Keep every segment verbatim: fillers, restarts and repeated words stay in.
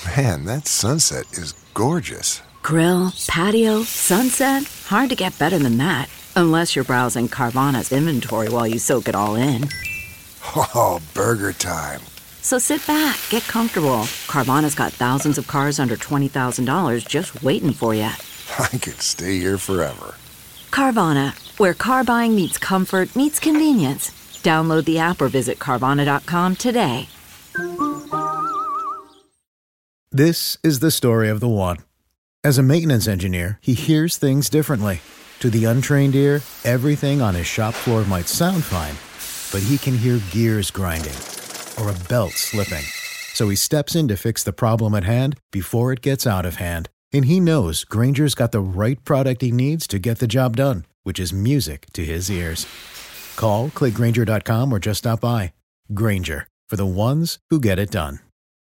Man, that sunset is gorgeous. Grill, patio, sunset. Hard to get better than that. Unless you're browsing Carvana's inventory while you soak it all in. Oh, burger time. So sit back, get comfortable. Carvana's got thousands of cars under twenty thousand dollars just waiting for you. I could stay here forever. Carvana, where car buying meets comfort, meets convenience. Download the app or visit Carvana dot com today. This is the story of the one. As a maintenance engineer, he hears things differently. To the untrained ear, everything on his shop floor might sound fine, but he can hear gears grinding or a belt slipping. So he steps in to fix the problem at hand before it gets out of hand. And he knows Grainger's got the right product he needs to get the job done, which is music to his ears. Call, click Grainger dot com, or just stop by. Grainger, for the ones who get it done.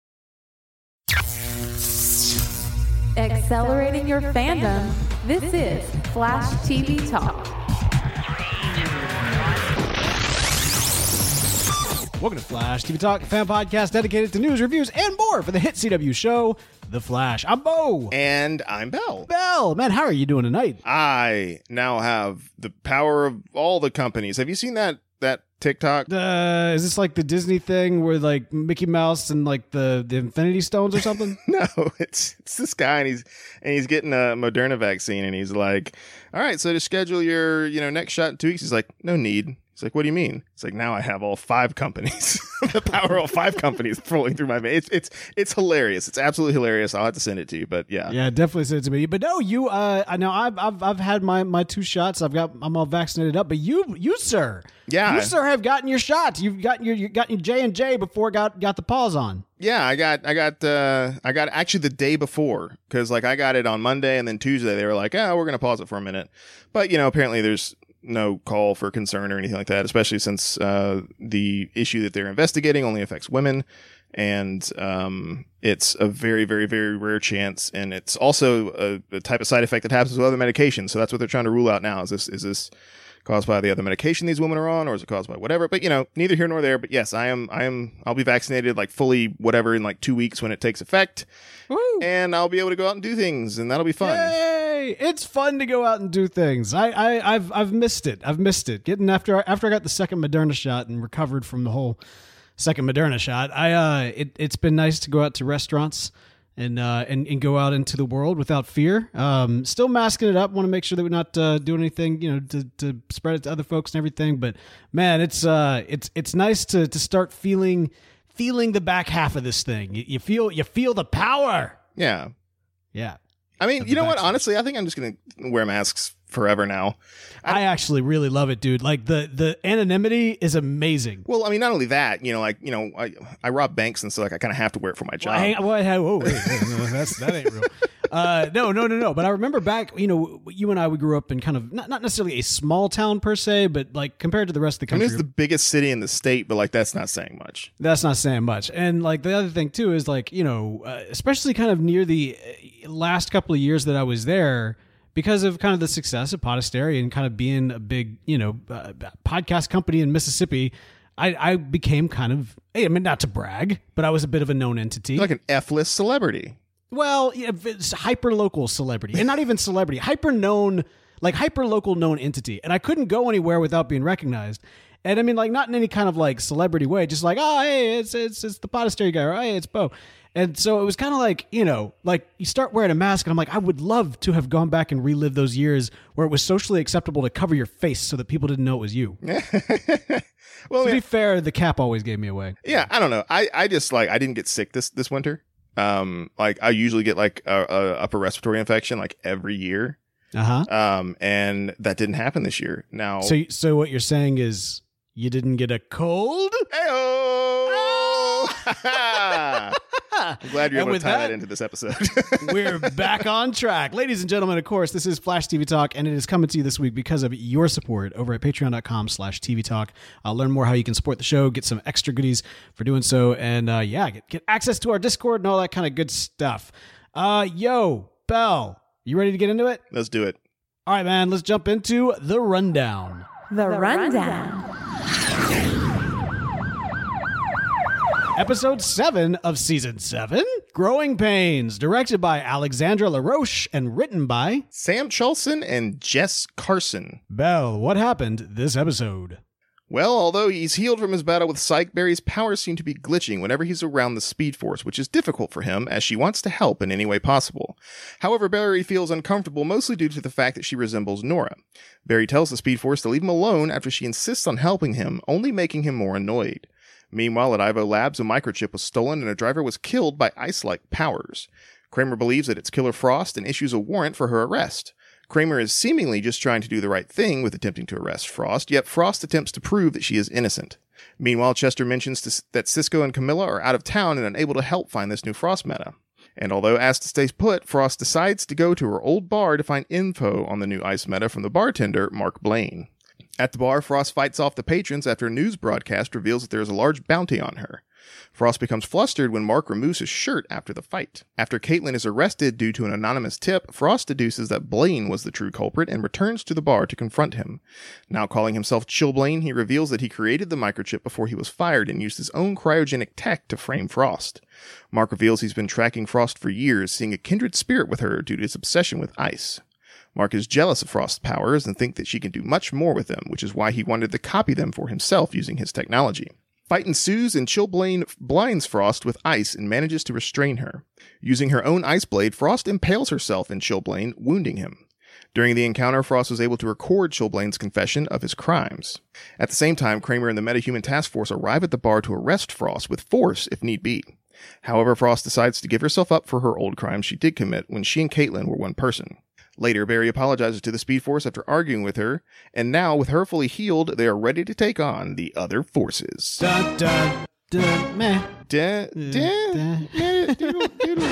Accelerating your fandom, this is Flash T V Talk. Welcome to Flash T V Talk, a fan podcast dedicated to news, reviews, and more for the hit C W show, The Flash. I'm Bo. And I'm Bell. Bell, man, how are you doing tonight? I now have the power of all the companies. Have you seen that that TikTok? Uh, is this like the Disney thing where like Mickey Mouse and like the, the Infinity Stones or something? No, it's it's this guy and he's and he's getting a Moderna vaccine and he's like, all right, so to schedule your you know next shot in two weeks, he's like, no need. He's like, what do you mean? It's like, now I have all five companies, the power of all five companies rolling through my veins. It's, it's, it's hilarious. It's absolutely hilarious. I'll have to send it to you, but yeah. Yeah, definitely send it to me. But no, you, uh, I know I've, I've, I've had my, my two shots. I've got, I'm all vaccinated up, but you, you, sir, yeah, you, sir, have gotten your shots. You've gotten your, you got your J and J before it got, got the pause on. Yeah, I got, I got, uh, I got actually the day before because like I got it on Monday and then Tuesday they were like, oh, we're going to pause it for a minute. But you know, apparently there's no call for concern or anything like that, especially since uh, the issue that they're investigating only affects women. And um, it's a very, very, very rare chance. And it's also a, a type of side effect that happens with other medications. So that's what they're trying to rule out now. Is this, is this caused by the other medication these women are on, or is it caused by whatever? But, you know, neither here nor there. But yes, I am, I am, I'll be vaccinated like fully whatever in like two weeks when it takes effect. Woo. And I'll be able to go out and do things, and that'll be fun. Yay! It's fun to go out and do things. I, I, I've, I've missed it. I've missed it. Getting after, after I got the second Moderna shot and recovered from the whole second Moderna shot, I, uh, it, it's been nice to go out to restaurants and, uh, and, and go out into the world without fear. Um, still masking it up. Want to make sure that we're not, uh, doing anything, you know, to, to spread it to other folks and everything. But man, it's, uh, it's, it's nice to, to start feeling, feeling the back half of this thing. You, you feel, you feel the power. Yeah. Yeah. I mean, you know what? Honestly, I think I'm just going to wear masks forever now. I, I actually really love it, dude. Like the, the anonymity is amazing. Well, I mean, not only that, you know, like, you know, I, I rob banks and so like I kind of have to wear it for my job. Well, hang, well, hang, whoa, wait, wait, no, that's, that ain't real. Uh, no, no, no, no. But I remember back, you know, you and I, we grew up in kind of not, not necessarily a small town per se, but like compared to the rest of the country. I mean, it's the biggest city in the state, but like that's not saying much. That's not saying much. And like the other thing too is like, you know, uh, especially kind of near the last couple of years that I was there, because of kind of the success of Podastery and kind of being a big, you know, uh, podcast company in Mississippi, I, I became kind of, I mean, not to brag, but I was a bit of a known entity. Like an F-list celebrity. Well, yeah, it's hyper-local celebrity. And not even celebrity, hyper-known, like hyper-local known entity. And I couldn't go anywhere without being recognized. And I mean, like, not in any kind of like celebrity way, just like, oh, hey, it's it's it's the Podastery guy, or hey, it's Bo. And so it was kind of like, you know, like you start wearing a mask and I'm like, I would love to have gone back and relive those years where it was socially acceptable to cover your face so that people didn't know it was you. Well, to man, be fair, the cap always gave me away. Yeah, I don't know. I, I just like, I didn't get sick this, this winter. Um, like I usually get like a, a upper respiratory infection like every year. Uh-huh. Um, and that didn't happen this year. Now, so, so what you're saying is you didn't get a cold? Hey-oh! Ah! I'm glad you're and able to tie that, that into this episode. We're back on track. Ladies and gentlemen, of course, this is Flash T V Talk, and it is coming to you this week because of your support over at patreon.com slash TV Talk. Uh, learn more how you can support the show, get some extra goodies for doing so, and uh, yeah, get, get access to our Discord and all that kind of good stuff. Uh, yo, Bell, you ready to get into it? Let's do it. All right, man, let's jump into the rundown. The, the rundown. rundown. Episode seven of Season seven, Growing Pains, directed by Alexandra LaRoche and written by Sam Chalson and Jess Carson. Belle. What happened this episode? Well, although he's healed from his battle with Psyche, Barry's powers seem to be glitching whenever he's around the Speed Force, which is difficult for him as she wants to help in any way possible. However, Barry feels uncomfortable mostly due to the fact that she resembles Nora. Barry tells the Speed Force to leave him alone after she insists on helping him, only making him more annoyed. Meanwhile, at Ivo Labs, a microchip was stolen and a driver was killed by ice-like powers. Kramer believes that it's Killer Frost and issues a warrant for her arrest. Kramer is seemingly just trying to do the right thing with attempting to arrest Frost, yet Frost attempts to prove that she is innocent. Meanwhile, Chester mentions to, that Cisco and Camilla are out of town and unable to help find this new Frost meta. And although asked to stay put, Frost decides to go to her old bar to find info on the new ice meta from the bartender, Mark Blaine. At the bar, Frost fights off the patrons after a news broadcast reveals that there is a large bounty on her. Frost becomes flustered when Mark removes his shirt after the fight. After Caitlin is arrested due to an anonymous tip, Frost deduces that Blaine was the true culprit and returns to the bar to confront him. Now calling himself Chill Blaine, he reveals that he created the microchip before he was fired and used his own cryogenic tech to frame Frost. Mark reveals he's been tracking Frost for years, seeing a kindred spirit with her due to his obsession with ice. Mark is jealous of Frost's powers and thinks that she can do much more with them, which is why he wanted to copy them for himself using his technology. Fight ensues and Chill Blaine blinds Frost with ice and manages to restrain her. Using her own ice blade, Frost impales herself in Chill Blaine, wounding him. During the encounter, Frost was able to record Chill Blaine's confession of his crimes. At the same time, Kramer and the Metahuman Task Force arrive at the bar to arrest Frost with force if need be. However, Frost decides to give herself up for her old crimes she did commit when she and Caitlin were one person. Later, Barry apologizes to the Speed Force after arguing with her, and now, with her fully healed, they are ready to take on the other forces. Dun, dun, dun, meh. Da, da, Dun. da, doodle, doodle.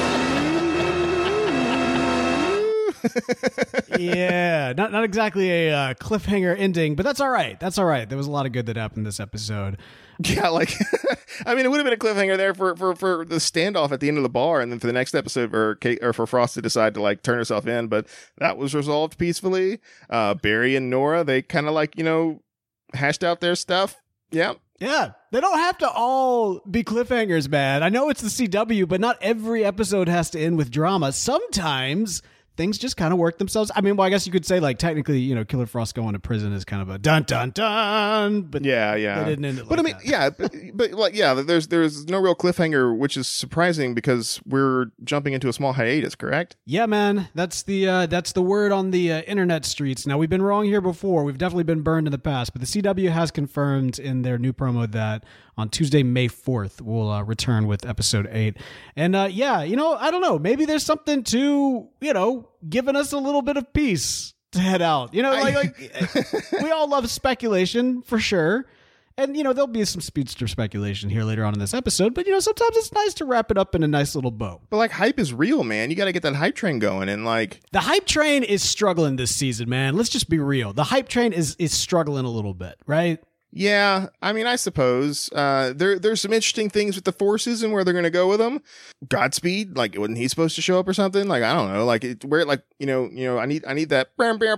Yeah, not not exactly a uh, cliffhanger ending, but that's all right. That's all right. There was a lot of good that happened this episode. Yeah, like, I mean, it would have been a cliffhanger there for, for, for the standoff at the end of the bar, and then for the next episode, for Kate, or for Frost to decide to like turn herself in, but that was resolved peacefully. Uh, Barry and Nora, they kind of like, you know, hashed out their stuff. Yeah. Yeah, they don't have to all be cliffhangers, man. I know it's the C W, but not every episode has to end with drama. Sometimes things just kind of work themselves. I mean, well, I guess you could say, like, technically, you know, Killer Frost going to prison is kind of a dun dun dun. But yeah, yeah. they didn't end it but like I mean, that. yeah, but, but like, yeah, there's there's no real cliffhanger, which is surprising because we're jumping into a small hiatus, correct? Yeah, man, that's the uh, that's the word on the uh, internet streets. Now, we've been wrong here before. We've definitely been burned in the past, but the C W has confirmed in their new promo that on Tuesday, May fourth, we'll uh, return with episode eight. And uh, yeah, you know, I don't know. Maybe there's something to, you know, giving us a little bit of peace to head out. You know, like, like we all love speculation for sure. And, you know, there'll be some speedster speculation here later on in this episode. But, you know, sometimes it's nice to wrap it up in a nice little bow. But like, hype is real, man. You got to get that hype train going. And like, the hype train is struggling this season, man. Let's just be real. The hype train is is struggling a little bit, right? yeah, I mean, I suppose uh, there there's some interesting things with the forces and where they're going to go with them. Godspeed, like, wasn't he supposed to show up or something? Like, I don't know, like it, where, like, you know, you know, I need I need that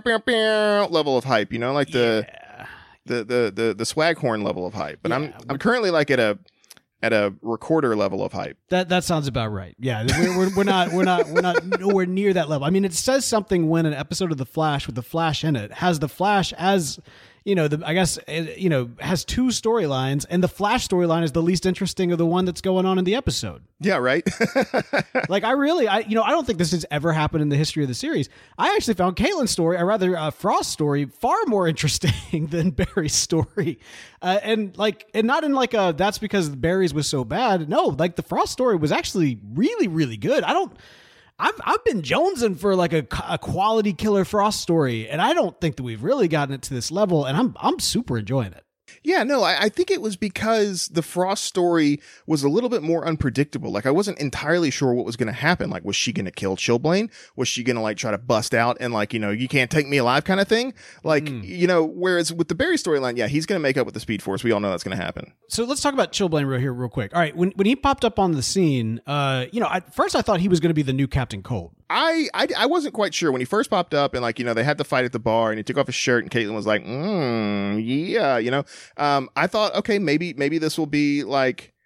level of hype, you know, like the Yeah. the the the the swag horn level of hype. But Yeah, I'm I'm currently like at a at a recorder level of hype. That that sounds about right. Yeah, we're, we're, we're not we're not we're not nowhere near that level. I mean, it says something when an episode of The Flash with the Flash in it has the Flash as, you know, the I guess it, you know, has two storylines, and the Flash storyline is the least interesting of the one that's going on in the episode. Yeah, right. Like, I really, I you know, I don't think this has ever happened in the history of the series. I actually found Caitlin's story, or rather, uh, Frost's story, far more interesting than Barry's story, uh, and like, and not in like a that's because Barry's was so bad. No, like the Frost story was actually really, really good. I don't. I've I've been jonesing for like a, a quality Killer Frost story, and I don't think that we've really gotten it to this level, and I'm I'm super enjoying it. Yeah, no, I, I think it was because the Frost story was a little bit more unpredictable. Like, I wasn't entirely sure what was going to happen. Like, was she going to kill Chillblaine? Was she going to, like, try to bust out and, like, you know, you can't take me alive kind of thing? Like, mm. you know, whereas with the Barry storyline, yeah, he's going to make up with the Speed Force. We all know that's going to happen. So let's talk about Chillblaine real here real quick. All right, when when he popped up on the scene, uh, you know, at first I thought he was going to be the new Captain Cold. I, I, I wasn't quite sure when he first popped up and, like, you know, they had the fight at the bar and he took off his shirt and Caitlin was like, mm, yeah, you know. Um, I thought, okay, maybe maybe this will be like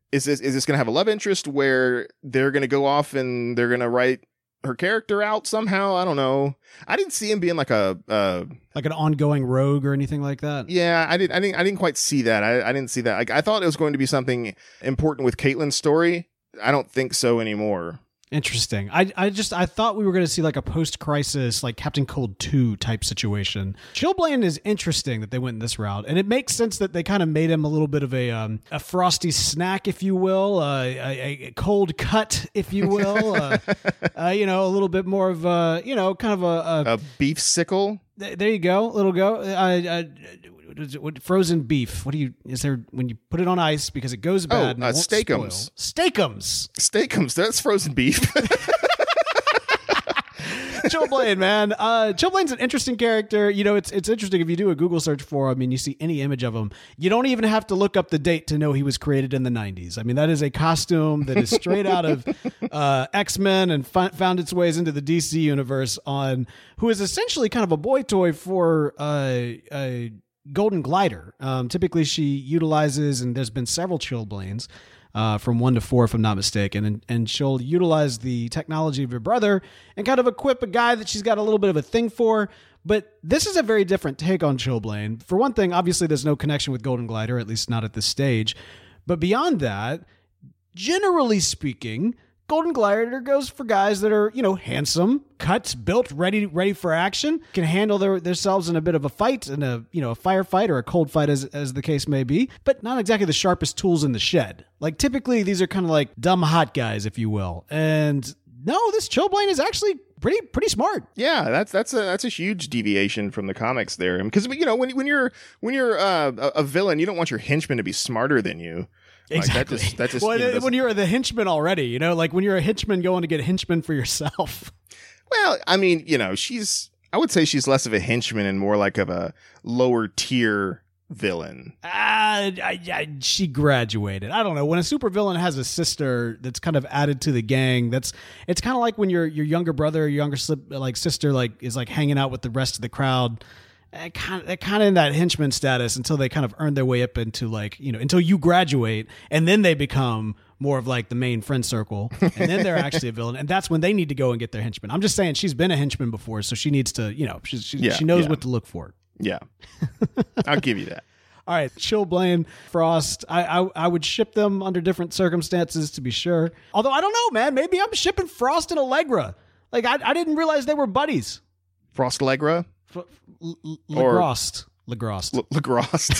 is this is this going to have a love interest where they're going to go off and they're going to write her character out somehow? I don't know. I didn't see him being like a uh, like an ongoing rogue or anything like that. Yeah, I didn't. I didn't. I didn't quite see that. I, I didn't see that. Like, I thought it was going to be something important with Caitlyn's story. I don't think so anymore. Interesting. I I just I thought we were going to see like a post-crisis, like Captain Cold two type situation. Chillblaine is interesting that they went in this route, and it makes sense that they kind of made him a little bit of a um, a frosty snack, if you will, uh, a, a cold cut, if you will. uh, uh, you know, a little bit more of a you know, kind of a, a, a beef sickle. Th- there you go, little go. Uh, uh, what, frozen beef. What do you? Is there when you put it on ice because it goes bad? Oh, and it uh, won't Steakums. Spoil. Steakums. Steakums. That's frozen beef. Chillblaine, man. Uh, Chillblaine's an interesting character. You know, it's it's interesting if you do a Google search for him and you see any image of him, you don't even have to look up the date to know he was created in the nineties. I mean, that is a costume that is straight out of uh, X-Men and fi- found its ways into the D C universe on who is essentially kind of a boy toy for uh, a Golden Glider. Um, typically, she utilizes, and there's been several Chillblaines, Uh, from one to four, if I'm not mistaken. And, and she'll utilize the technology of her brother and kind of equip a guy that she's got a little bit of a thing for. But this is a very different take on Chillblaine. For one thing, obviously there's no connection with Golden Glider, at least not at this stage. But beyond that, generally speaking, Golden Glider goes for guys that are, you know, handsome, cut, built, ready, ready for action, can handle their themselves in a bit of a fight, in a, you know, a firefight or a cold fight, as as the case may be, but not exactly the sharpest tools in the shed. Like typically, these are kind of like dumb hot guys, if you will. And no, this Chillblaine is actually pretty pretty smart. Yeah, that's that's a that's a huge deviation from the comics there, because you know when when you're when you're uh, a, a villain, you don't want your henchman to be smarter than you. Exactly. Like that just, that just, well, you know, when you're the henchman already, you know, like when you're a henchman going to get a henchman for yourself. Well, I mean, you know, she's, I would say she's less of a henchman and more like of a lower tier villain. Uh, I, I, she graduated. I don't know. When a supervillain has a sister that's kind of added to the gang, that's it's kind of like when your your younger brother, or your younger slip, like sister, like is like hanging out with the rest of the crowd. Kind of, they're kind of in that henchman status until they kind of earn their way up into like, you know, until you graduate, and then they become more of like the main friend circle, and then they're actually a villain, and that's when they need to go and get their henchman. I'm just saying she's been a henchman before, so she needs to, you know, she she, yeah, she knows yeah. what to look for. Yeah, I'll give you that. All right, Chillblaine, Frost. I, I I would ship them under different circumstances, to be sure. Although I don't know, man. Maybe I'm shipping Frost and Allegra. Like I I didn't realize they were buddies. Frost Allegra. F- L- L- Legrost. Legrost. L- Legrost.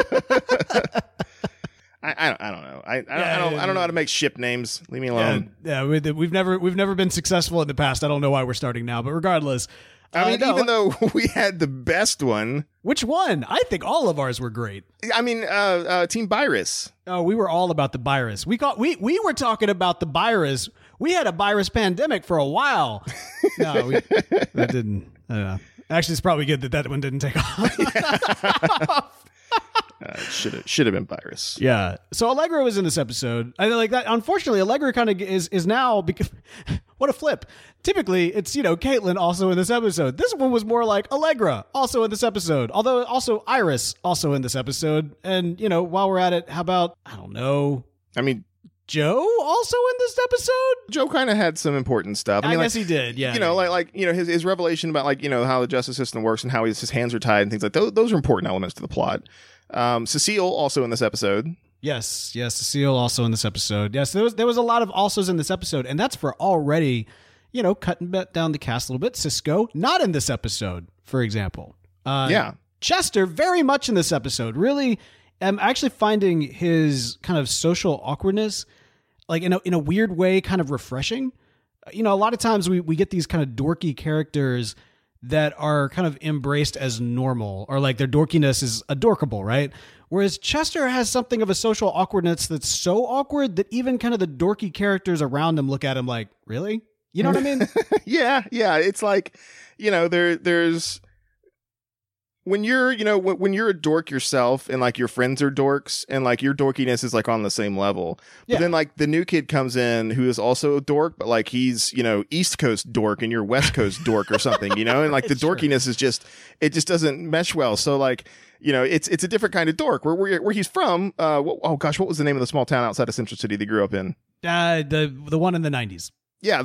I, I don't I don't know. I I, Yeah, don't, I don't I don't know how to make ship names. Leave me alone. Yeah, yeah we, we've never we've never been successful in the past. I don't know why we're starting now, but regardless. I mean, uh, no, even though we had the best one. Which one? I think all of ours were great. I mean, uh, uh, Team Byrus. Oh, we were all about the virus. We got we we were talking about the virus. We had a virus pandemic for a while. No, we, that didn't. I don't know. Actually, it's probably good that that one didn't take off. uh, should have should have been Byrus. Yeah. So Allegra was in this episode. I like that. Unfortunately, Allegra kind of is is now because what a flip. Typically, it's, you know, Caitlyn also in this episode. This one was more like Allegra also in this episode. Although also Iris also in this episode. And, you know, while we're at it, how about, I don't know, I mean, Joe also in this episode? Joe kind of had some important stuff. I, I mean, guess like, he did. Yeah. You know, like like you know his his revelation about like you know how the justice system works and how his his hands are tied and things like those. Those are important elements to the plot. Um, Cecile also in this episode. Yes, yes, Cecile also in this episode. Yes, there was there was a lot of alsos in this episode, and that's for already, you know, cutting down the cast a little bit. Cisco not in this episode, for example. Uh, yeah, Chester very much in this episode. Really, I'm actually finding his kind of social awkwardness, like in a in a weird way, kind of refreshing. You know, a lot of times we we get these kind of dorky characters that are kind of embraced as normal, or like their dorkiness is adorkable, right? Whereas Chester has something of a social awkwardness that's so awkward that even kind of the dorky characters around him look at him like, really? You know what I mean? yeah, yeah. It's like, you know, there there's when you're, you know, when, when you're a dork yourself and like your friends are dorks and like your dorkiness is like on the same level. Yeah. But then like the new kid comes in who is also a dork, but like he's, you know, East Coast dork and you're West Coast dork or something, you know, and like the dorkiness is just, it just doesn't mesh well. So like, you know, it's it's a different kind of dork. Where where, where he's from, uh, what, oh gosh, what was the name of the small town outside of Central City they grew up in? Uh, the the one in the nineties. Yeah,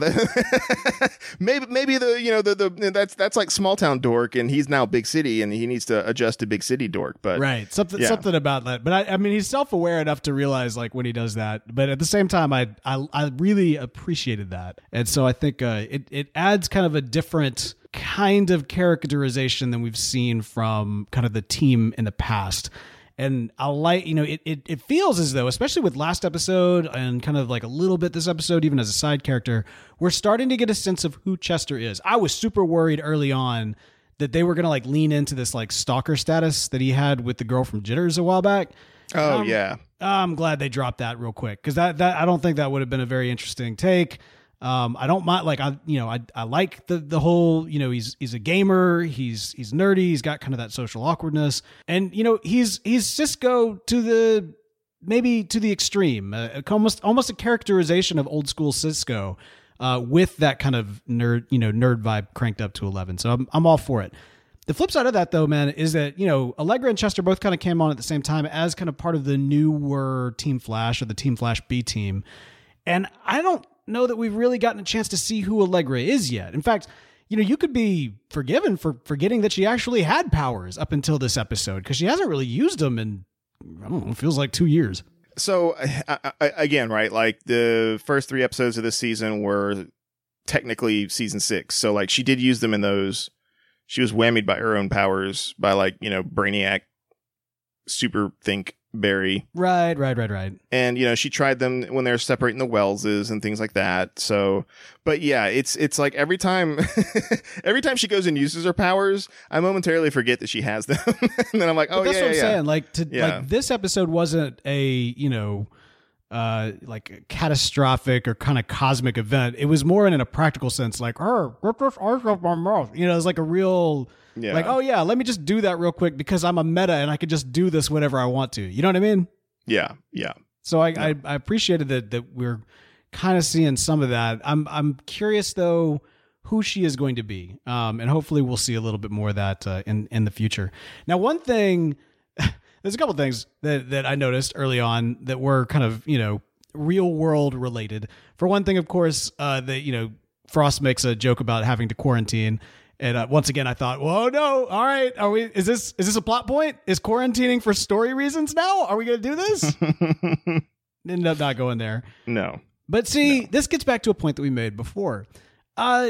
the maybe maybe the you know the the that's that's like small town dork, and he's now big city, and he needs to adjust to big city dork. But right, something yeah. something about that. But I, I mean, he's self aware enough to realize like when he does that. But at the same time, I I, I really appreciated that, and so I think uh, it it adds kind of a different kind of characterization than we've seen from kind of the team in the past. And I like, you know, it, it it feels as though, especially with last episode and kind of like a little bit this episode, even as a side character, we're starting to get a sense of who Chester is. I was super worried early on that they were going to like lean into this like stalker status that he had with the girl from Jitters a while back. Oh, um, yeah. I'm glad they dropped that real quick because that, that I don't think that would have been a very interesting take. Um, I don't mind, like, I, you know, I, I like the, the whole, you know, he's, he's a gamer, he's, he's nerdy, he's got kind of that social awkwardness, and, you know, he's, he's Cisco to the, maybe to the extreme, uh, almost, almost a characterization of old school Cisco, uh, with that kind of nerd, you know, nerd vibe cranked up to eleven. So I'm, I'm all for it. The flip side of that though, man, is that, you know, Allegra and Chester both kind of came on at the same time as kind of part of the newer Team Flash or the Team Flash B team. And I don't know that we've really gotten a chance to see who Allegra is yet. In fact, you know, you could be forgiven for forgetting that she actually had powers up until this episode because she hasn't really used them in, I don't know, it feels like two years. So I, I, again, right, like the first three episodes of this season were technically season six. So like she did use them in those. She was whammied by her own powers by like, you know, Brainiac, Super Think Barry. Right, right, right, right. And, you know, she tried them when they were separating the Welleses and things like that. So, but yeah, it's it's like every time, every time she goes and uses her powers, I momentarily forget that she has them. And then I'm like, oh, but that's yeah, what I'm yeah. saying. Like, to, Yeah. like this episode wasn't a, you know, uh, like a catastrophic or kind of cosmic event. It was more in a practical sense, like, oh, get this ice off my mouth. You know, it's like a real... Yeah. Like, oh yeah, let me just do that real quick because I'm a meta and I could just do this whenever I want to. You know what I mean? Yeah, yeah. So I, Yeah. I, I appreciated that that we're kind of seeing some of that. I'm I'm curious though who she is going to be, um, and hopefully we'll see a little bit more of that uh, in in the future. Now, one thing, there's a couple things that that I noticed early on that were kind of, you know, real world related. For one thing, of course, uh, that you know Frost makes a joke about having to quarantine. And uh, once again, I thought, "Whoa, no! All right, are we? Is this is this a plot point? Is quarantining for story reasons now? Are we going to do this?" Ended up not going there. No. But see, No. this gets back to a point that we made before. Uh,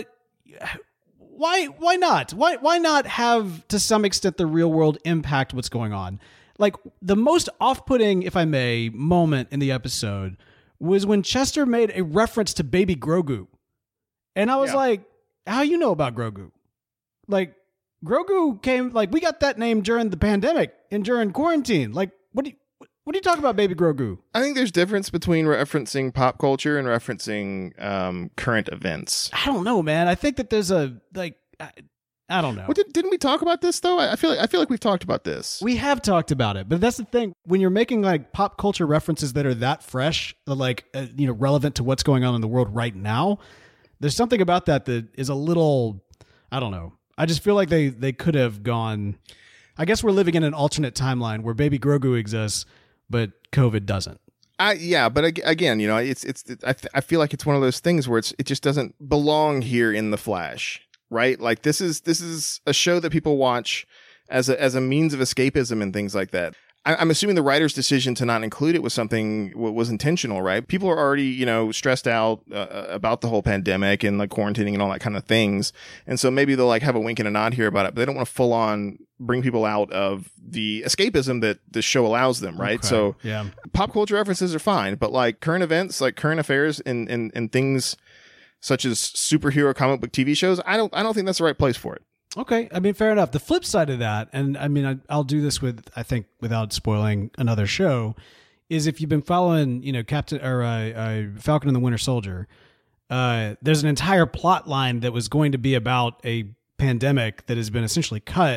why why not? Why why not have to some extent the real world impact what's going on? Like the most off-putting, if I may, moment in the episode was when Chester made a reference to Baby Grogu, and I was Yeah. like, "How you know about Grogu?" Like, Grogu came, like, we got that name during the pandemic and during quarantine. Like, what do you, what do you talk about, Baby Grogu? I think there's difference between referencing pop culture and referencing um, current events. I don't know, man. I think that there's a, like, I, I don't know. What did, didn't we talk about this though? I I feel like I feel like we've talked about this. We have talked about it, but that's the thing. When you're making, like, pop culture references that are that fresh, like, uh, you know, relevant to what's going on in the world right now, there's something about that that is a little, I don't know. I just feel like they, they could have gone. I guess we're living in an alternate timeline where Baby Grogu exists, but COVID doesn't. I yeah, but ag- again, you know, it's it's it, I th- I feel like it's one of those things where it's it just doesn't belong here in the Flash, right? Like this is this is a show that people watch as a as a means of escapism and things like that. I, I'm assuming the writer's decision to not include it was something w- was intentional, right? People are already, you know, stressed out uh, about the whole pandemic and like quarantining and all that kind of things, and so maybe they'll like have a wink and a nod here about it, but they don't want to full on bring people out of the escapism that the show allows them, right? Okay. So yeah, pop culture references are fine, but like current events, like current affairs and, and, and things such as superhero comic book T V shows, I don't I don't think that's the right place for it. okay. I mean, fair enough. The flip side of that, and I mean, I, I'll do this with, I think, without spoiling another show, is if you've been following, you know, Captain or uh, uh, Falcon and the Winter Soldier, uh, there's an entire plot line that was going to be about a pandemic that has been essentially cut.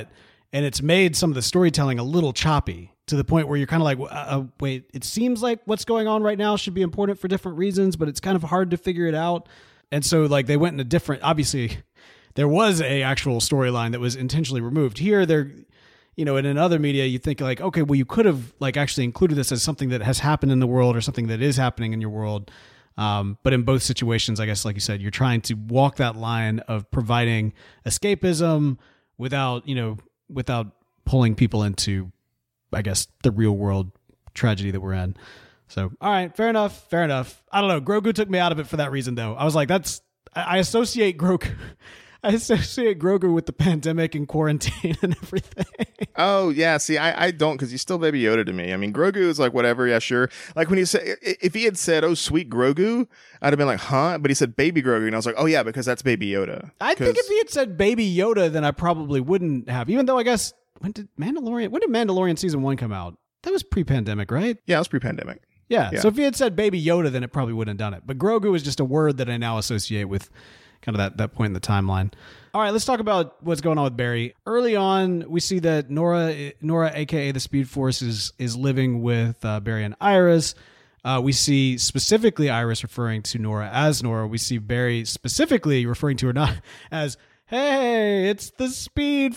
and it's made some of the storytelling a little choppy to the point where you're kind of like, uh, uh, wait, it seems like what's going on right now should be important for different reasons, but it's kind of hard to figure it out. And so like they went in a different, obviously there was a actual storyline that was intentionally removed. Here they're, you know, and in other media, you think like, okay, well, you could have like actually included this as something that has happened in the world or something that is happening in your world. Um, but in both situations, I guess, like you said, you're trying to walk that line of providing escapism without, you know, without pulling people into, I guess, the real world tragedy that we're in. So, all right, fair enough, fair enough. I don't know. Grogu took me out of it for that reason, though. I was like, that's, I, I associate Grogu, I associate Grogu with the pandemic and quarantine and everything. Oh, yeah. See, I, I don't, because he's still Baby Yoda to me. I mean, Grogu is like, whatever, yeah, sure. Like when he said, if he had said, oh, sweet Grogu, I'd have been like, huh? But he said Baby Grogu, and I was like, oh, yeah, because that's Baby Yoda. I think if he had said Baby Yoda, then I probably wouldn't have, even though I guess, when did Mandalorian, when did Mandalorian season one come out? That was pre-pandemic, right? Yeah, it was pre-pandemic. Yeah, Yeah. so if he had said Baby Yoda, then it probably wouldn't have done it. But Grogu is just a word that I now associate with kind of that, that point in the timeline. All right, let's talk about what's going on with Barry. Early on, we see that Nora, Nora, aka the Speed Force, is is living with uh, Barry and Iris. Uh, we see specifically Iris referring to Nora as Nora. We see Barry specifically referring to her not as, "Hey, it's the Speed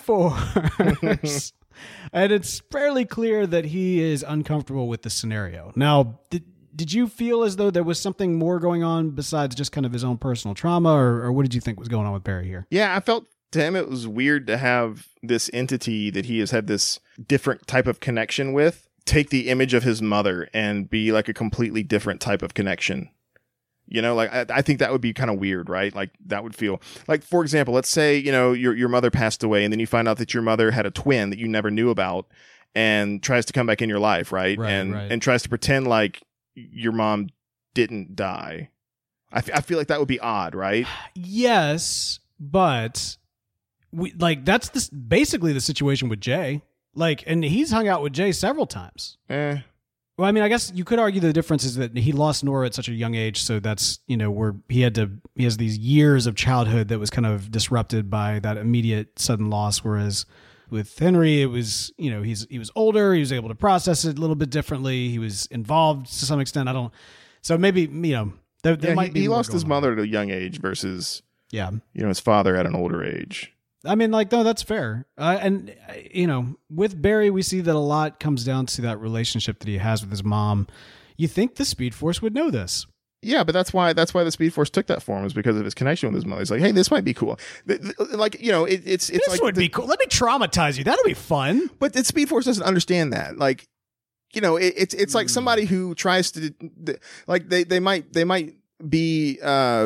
Force." And it's fairly clear that he is uncomfortable with the scenario. Now, did, did you feel as though there was something more going on besides just kind of his own personal trauma, or, or what did you think was going on with Barry here? Yeah, I felt to him it was weird to have this entity that he has had this different type of connection with take the image of his mother and be like a completely different type of connection. You know, like I, I think that would be kind of weird, right? Like that would feel like, for example, let's say, you know, your your mother passed away and then you find out that your mother had a twin that you never knew about and tries to come back in your life, right? Right, and right. and tries to pretend like your mom didn't die. I, f- I feel like that would be odd, right? Yes, but we like that's this basically the situation with Jay. Like, and he's hung out with Jay several times. Eh. Well, I mean, I guess you could argue the difference is that he lost Nora at such a young age, so that's, you know, where he had to, he has these years of childhood that was kind of disrupted by that immediate sudden loss, whereas with Henry, it was, you know, he's he was older, he was able to process it a little bit differently, he was involved to some extent. I don't, so maybe, you know, there, there Yeah, might he, be he more lost his going on. mother at a young age versus, Yeah. you know, his father at an older age. I mean, like, no, that's fair. Uh, and, uh, you know, with Barry, we see that a lot comes down to that relationship that he has with his mom. You think the Speed Force would know this. Yeah, but that's why that's why the Speed Force took that for him, is because of his connection with his mother. He's like, hey, this might be cool. Th- th- Like, you know, it, it's it's This like would the- be cool. Let me traumatize you. That'll be fun. But the Speed Force doesn't understand that. Like, you know, it, it's it's like somebody who tries to, like, they they might they might be uh,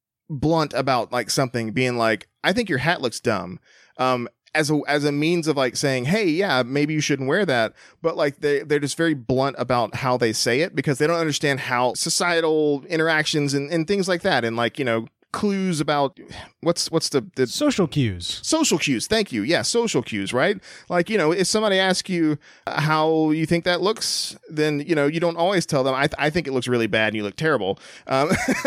blunt about like something, being like, I think your hat looks dumb. Um, as a as a means of like saying, hey, yeah, maybe you shouldn't wear that. But like they they're just very blunt about how they say it, because they don't understand how societal interactions and, and things like that, and like, you know, clues about what's what's the, the Social cues. social cues. Thank you. Yeah, social cues, right? Like, you know, if somebody asks you how you think that looks, then, you know, you don't always tell them, I, th- I think it looks really bad and you look terrible. Um,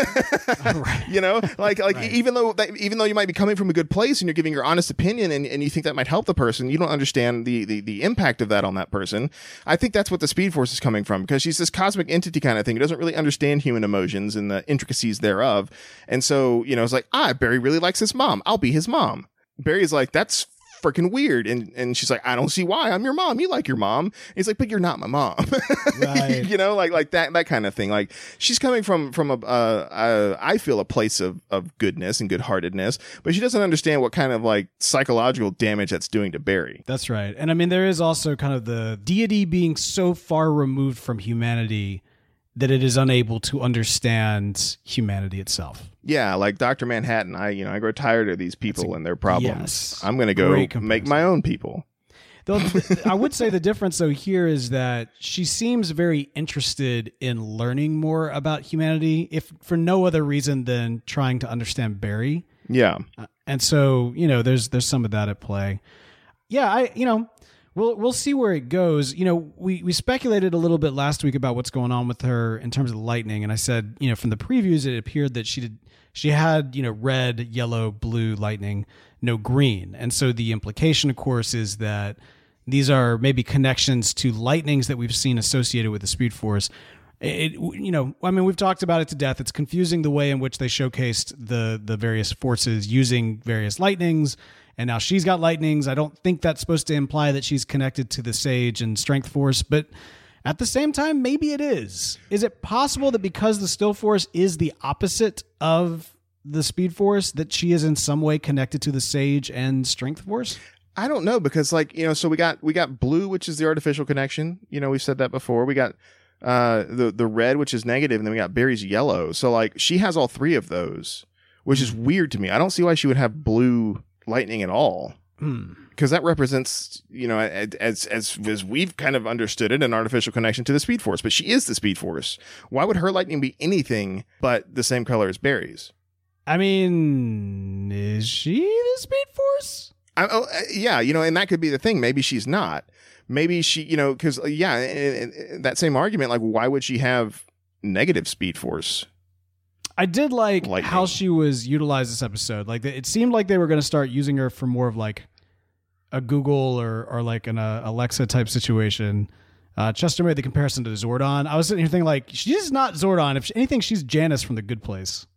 Right. you know, like, like Right. even though that, even though you might be coming from a good place and you're giving your honest opinion, and, and you think that might help the person, you don't understand the, the, the impact of that on that person. I think that's what the Speed Force is coming from, because she's this cosmic entity kind of thing who doesn't really understand human emotions and the intricacies thereof. And so, you know, it's like, ah, Barry really likes his mom. I'll be his mom. Barry's like, that's freaking weird. And and she's like, I don't see why. I'm your mom. You like your mom. And he's like, but you're not my mom. Right. You know, like like that that kind of thing. Like, she's coming from from a, uh, uh, I feel, a place of of goodness and good-heartedness, but she doesn't understand what kind of like psychological damage that's doing to Barry. That's right. And I mean, there is also kind of the deity being so far removed from humanity that it is unable to understand humanity itself. Yeah, like Doctor Manhattan. I you know I grow tired of these people a- and their problems. yes. I'm gonna go Great make comparison. my own people. Though th- I would say the difference though here is that she seems very interested in learning more about humanity, if for no other reason than trying to understand Barry. Yeah. Uh, and so, you know, there's there's some of that at play. Yeah, I you know, We'll we'll see where it goes. You know, we, we speculated a little bit last week about what's going on with her in terms of the lightning, and I said, you know, from the previews, it appeared that she did she had, you know, red, yellow, blue lightning, no green, and so the implication, of course, is that these are maybe connections to lightnings that we've seen associated with the Speed Force. It, you know, I mean, we've talked about it to death. It's confusing the way in which they showcased the the various forces using various lightnings. And now she's got lightnings. I don't think that's supposed to imply that she's connected to the Sage and Strength Force, but at the same time, maybe it is. Is it possible that because the Still Force is the opposite of the Speed Force, that she is in some way connected to the Sage and Strength Force? I don't know, because like, you know, so we got we got blue, which is the artificial connection. You know, we've said that before. We got uh, the the red, which is negative, and then we got Barry's yellow. So like, she has all three of those, which is weird to me. I don't see why she would have blue lightning at all, because that represents, you know, as as as we've kind of understood it, an artificial connection to the Speed Force. But she is the Speed Force. Why would her lightning be anything but the same color as Barry's? I mean, is she the Speed Force? I, oh, uh, yeah, you know, and that could be the thing. Maybe she's not. Maybe she, you know, because yeah, in, in that same argument, like, why would she have negative Speed Force? I did like Lightning. how she was utilized this episode. Like, it seemed like they were going to start using her for more of like a Google or or like an uh, Alexa type situation. Uh, Chester made the comparison to Zordon. I was sitting here thinking, like, she's not Zordon. If anything, she's Janice from The Good Place.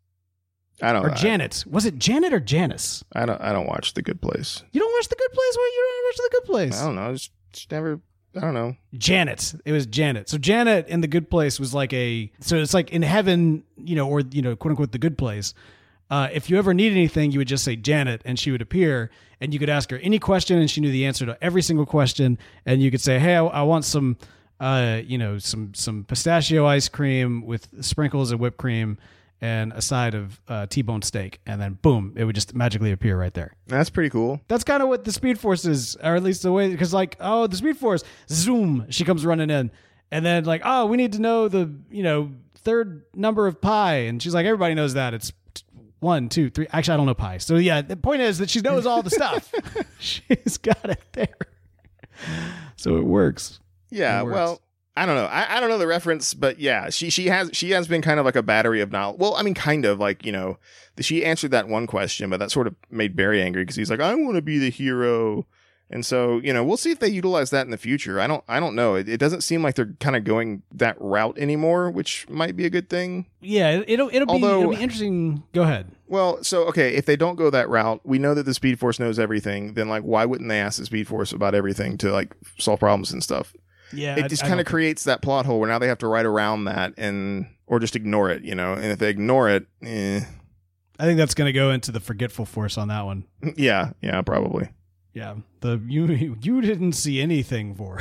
I don't. Or Janet. Was it Janet or Janice? I don't. I don't watch The Good Place. You don't watch The Good Place? Why you don't watch The Good Place? I don't know. Just, just never. I don't know. Janet. It was Janet. So Janet in The Good Place was like a, so it's like in heaven, you know, or, you know, quote unquote, the good place. Uh, if you ever need anything, you would just say Janet and she would appear and you could ask her any question and she knew the answer to every single question. And you could say, hey, I, I want some, uh, you know, some, some pistachio ice cream with sprinkles of whipped cream and a side of uh, T-bone steak. And then boom, it would just magically appear right there. That's pretty cool. That's kind of what the Speed Force is, or at least the way, because like, oh, the Speed Force, zoom, she comes running in. And then like, oh, we need to know the, you know, third number of pi. And she's like, everybody knows that. It's one, two, three. Actually, I don't know pi. So yeah, the point is that she knows all the stuff. She's got it there. So it works. Yeah, It works. well, I don't know. I, I don't know the reference, but yeah, she she has she has been kind of like a battery of knowledge. Well, I mean, kind of like, you know, she answered that one question, but that sort of made Barry angry because he's like, I want to be the hero. And so, you know, we'll see if they utilize that in the future. I don't I don't know. It, it doesn't seem like they're kind of going that route anymore, which might be a good thing. Yeah, it'll it'll be, Although- it'll be interesting. Go ahead. Well, so, okay, if they don't go that route, we know that the Speed Force knows everything. Then, like, why wouldn't they ask the Speed Force about everything to, like, solve problems and stuff? Yeah, It just kind of creates that plot hole where now they have to write around that and or just ignore it, you know. And if they ignore it, eh. I think that's going to go into the forgetful force on that one. yeah, yeah, probably. Yeah, the you you didn't see anything for.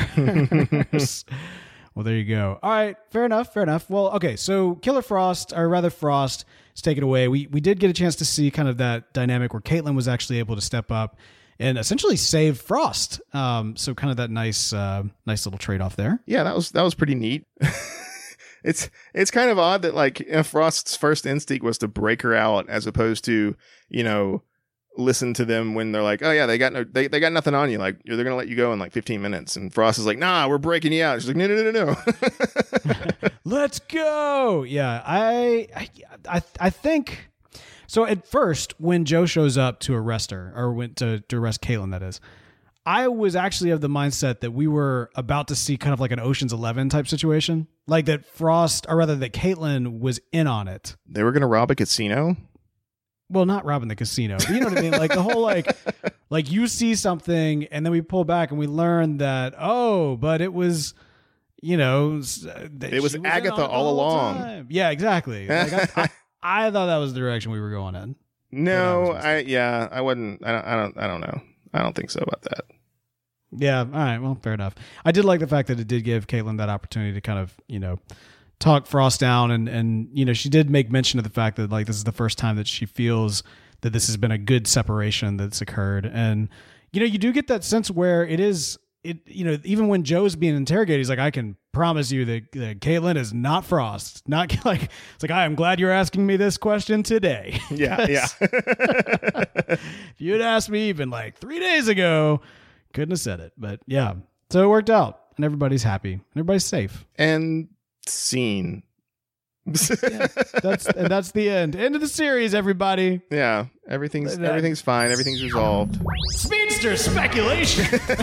Well, there you go. All right, fair enough, fair enough. Well, okay, so Killer Frost, or rather Frost, is taken away. We we did get a chance to see kind of that dynamic where Caitlin was actually able to step up and essentially save Frost. Um, so kind of that nice uh, nice little trade off there. Yeah, that was that was pretty neat. It's it's kind of odd that, like, you know, Frost's first instinct was to break her out as opposed to, you know, listen to them when they're like, oh yeah, they got no they, they got nothing on you, like they're gonna let you go in like fifteen minutes, and Frost is like, nah, we're breaking you out. She's like, no no no no no. Let's go. Yeah, I I I, I think so. At first, when Joe shows up to arrest her, or went to, to arrest Caitlin, that is, I was actually of the mindset that we were about to see kind of like an Ocean's Eleven type situation, like that Frost, or rather that Caitlin was in on it. They were gonna rob a casino. Well, not robbing the casino, but you know what I mean? Like the whole, like, like you see something and then we pull back and we learn that, oh, but it was, you know, that It was she in Agatha on it the all whole along. time. Yeah, exactly. Like, I, I, I thought that was the direction we were going in. No, was I yeah, I wouldn't. I don't. I don't. I don't know. I don't think so about that. Yeah. All right. Well, fair enough. I did like the fact that it did give Caitlin that opportunity to kind of, you know, talk Frost down, and and you know, she did make mention of the fact that, like, this is the first time that she feels that this has been a good separation that's occurred. And you know, you do get that sense where it is it you know, even when Joe's being interrogated, he's like, I can promise you that, that Caitlin is not Frost. Not like, it's like, I am glad you're asking me this question today. Yeah, yeah. If you'd asked me even like three days ago, Couldn't have said it, but yeah. So it worked out, and everybody's happy, and everybody's safe. And scene. Yeah, that's and that's the end. End of the series, everybody. Yeah, everything's everything's fine. Everything's resolved. Speedster speculation.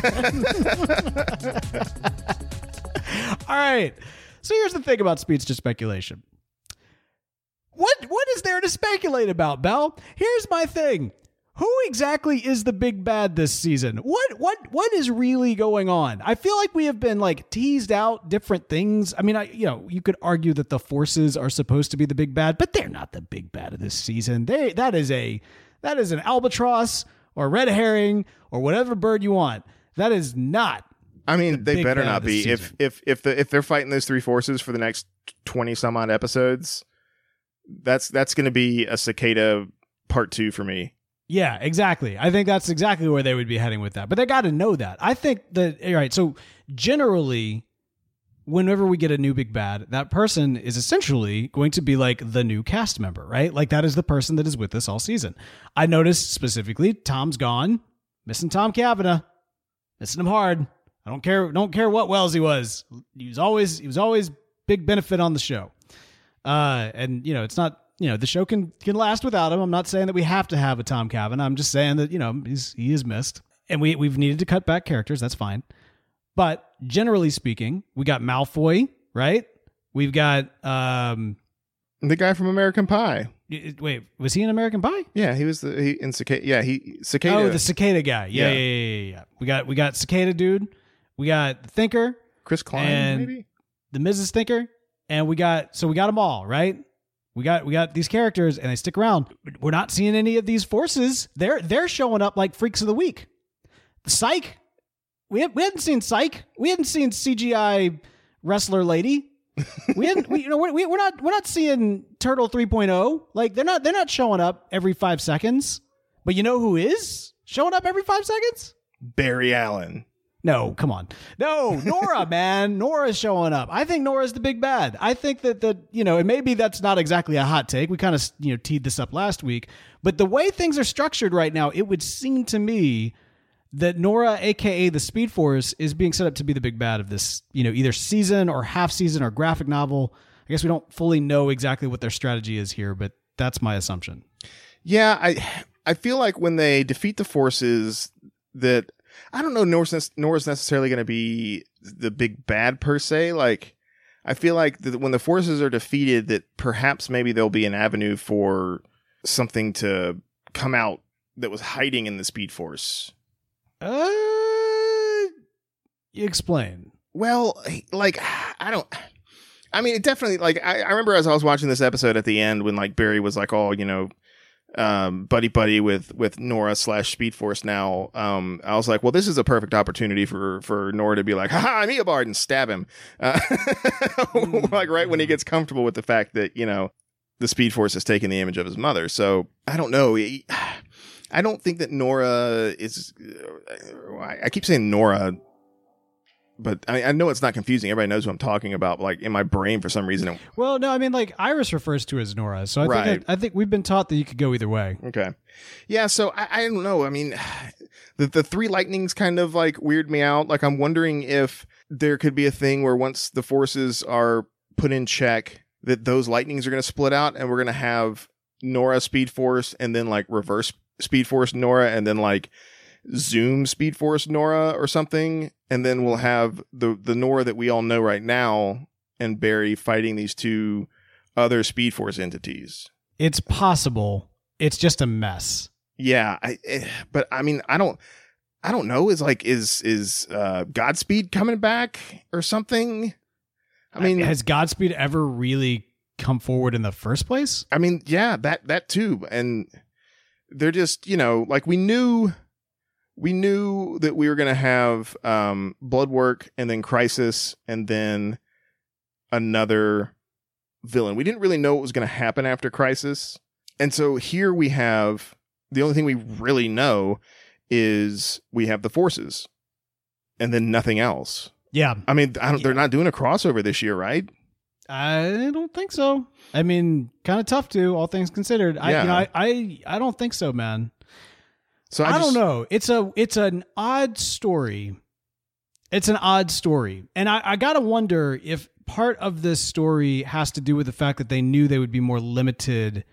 All right. So here's the thing about speedster speculation. What what is there to speculate about, Bell? Here's my thing. Who exactly is the big bad this season? What what what is really going on? I feel like we have been like teased out different things. I mean, I you know, you could argue that the forces are supposed to be the big bad, but they're not the big bad of this season. They that is a that is an albatross or red herring or whatever bird you want. That is not. I mean, the they better bad not of this be. If season. if if the if they're fighting those three forces for the next twenty some odd episodes, that's that's going to be a cicada part two for me. Yeah, exactly. I think that's exactly where they would be heading with that. But they got to know that. I think that, all right, so generally, whenever we get a new big bad, that person is essentially going to be like the new cast member, right? Like that is the person that is with us all season. I noticed specifically Tom's gone, missing Tom Cavanaugh, missing him hard. I don't care, don't care what Wells he was. He was always, he was always big benefit on the show. Uh, and you know, it's not, you know, the show can, can last without him. I'm not saying that we have to have a Tom Cavanaugh. I'm just saying that, you know, he's, he is missed and we, we've needed to cut back characters. That's fine. But generally speaking, we got Malfoy, right? We've got, um, The guy from American Pie. wait, was he in American Pie? Yeah, he was the he in cicada. Yeah, he cicada. Oh, the cicada guy. Yeah, Yeah. yeah, yeah, yeah, yeah. We got, we got cicada dude. We got the Thinker, Chris Klein, and maybe. the Missus Thinker. And we got, so we got them all, right? We got we got these characters and they stick around. We're not seeing any of these forces. They're they're showing up like freaks of the week. Psych. We have, we hadn't seen Psych. We hadn't seen C G I wrestler lady. We hadn't we, you know we we're not we're not seeing Turtle three point oh. Like they're not they're not showing up every five seconds. But you know who is showing up every five seconds? Barry Allen. No, come on. No, Nora, man. Nora's showing up. I think Nora's the big bad. I think that, the you know, and maybe that's not exactly a hot take. We kind of, you know, teed this up last week. But the way things are structured right now, it would seem to me that Nora, a k a the Speed Force, is being set up to be the big bad of this, you know, either season or half season or graphic novel. I guess we don't fully know exactly what their strategy is here, but that's my assumption. Yeah, I I feel like when they defeat the forces that... I don't know Nora's, Nora's necessarily going to be the big bad per se. Like, I feel like that when the forces are defeated, that perhaps maybe there'll be an avenue for something to come out that was hiding in the Speed Force. Uh, you explain. Well, like, I don't... I mean, it definitely, like, I, I remember as I was watching this episode at the end when, like, Barry was like, oh, you know... um buddy buddy with with Nora slash Speed Force now. um I was like, well, this is a perfect opportunity for for Nora to be like, haha, I'm Eobard, and stab him uh, like right when he gets comfortable with the fact that, you know, the Speed Force has taken the image of his mother. So I don't know, I don't think that Nora is I keep saying Nora, but I, I know it's not confusing. Everybody knows who I'm talking about. But like in my brain, for some reason. It, well, no, I mean, like Iris refers to as Nora, so I Right. think I, I think we've been taught that you could go either way. okay. Yeah. So I, I don't know. I mean, the, the three lightnings kind of like weird me out. Like I'm wondering if there could be a thing where once the forces are put in check, that those lightnings are going to split out and we're going to have Nora Speed Force and then like reverse Speed Force Nora and then like Zoom Speed Force Nora or something, and then we'll have the the Nora that we all know right now and Barry fighting these two other Speed Force entities. It's possible. It's just a mess. Yeah, I, eh, but I mean, I don't, I don't know. Is like, is is uh, Godspeed coming back or something? I mean, has Godspeed ever really come forward in the first place? I mean, yeah, that that too, and they're just, you know, like we knew. We knew that we were going to have um, Bloodwork and then Crisis and then another villain. We didn't really know what was going to happen after Crisis. And so here we have, the only thing we really know is we have the forces and then nothing else. Yeah. I mean, I don't, they're not doing a crossover this year, right? I don't think so. I mean, kind of tough to, all things considered. I, Yeah. you know, I, I, I don't think so, man. So I, I, just, don't know. It's a it's an odd story. It's an odd story. And I, I gotta wonder if part of this story has to do with the fact that they knew they would be more limited